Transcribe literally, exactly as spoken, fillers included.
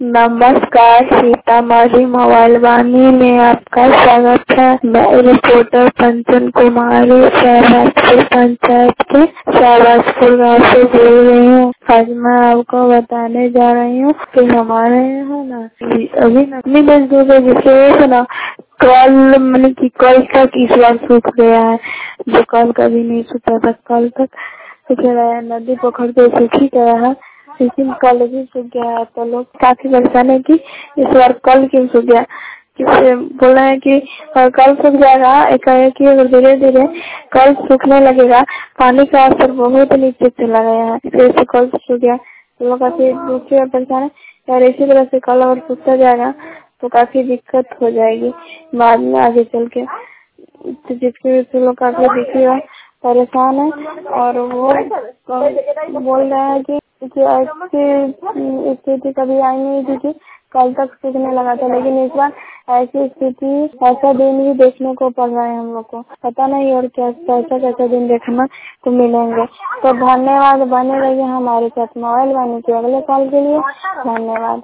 नमस्कार, सीतामढ़ी मोबाइल वाणी में आपका स्वागत है। मैं रिपोर्टर पंचन कुमारी शहबाजपुर पंचायत के शहबाजपुर गाँव से बोल रही हूँ। आज मैं आपको बताने जा रही हूँ कि हमारे यहाँ ना अभी नकली मजदूर जिसे ना कल मैंने की कल तक इस बार सूख गया है, जो कल कभी नहीं सूखा था। कल तक सूख गया है, नदी पोखर तो सूख ही गया है, लेकिन कल भी सूख गया है। तो लोग काफी परेशान है कि इस बार कल क्यों सूख गया। किसे बोला है कि कल सूख जाएगा, एकाएक अगर धीरे धीरे कल सूखने लगेगा। पानी का स्तर बहुत नीचे चला गया है, जैसे कल सूख गया तो लोग काफी दुखी और परेशान है। और इसी तरह से कल अगर सूखता जाएगा तो काफी दिक्कत हो जाएगी बाद में आगे चल के, तो जिसकी वजह से लोग काफी दुखी और परेशान है। और वो बोल रहे हैं कि ऐसी स्थिति कभी आई नहीं थी कि कल तक सूखने लगा था, लेकिन इस बार ऐसी स्थिति ऐसा दिन भी देखने को पड़ रहा है हम लोग को। पता नहीं और क्या कैसा कैसा दिन देखना तो मिलेंगे। तो धन्यवाद, बने रहिए हमारे साथ मोबाइल वाणी के अगले कॉल के लिए। धन्यवाद।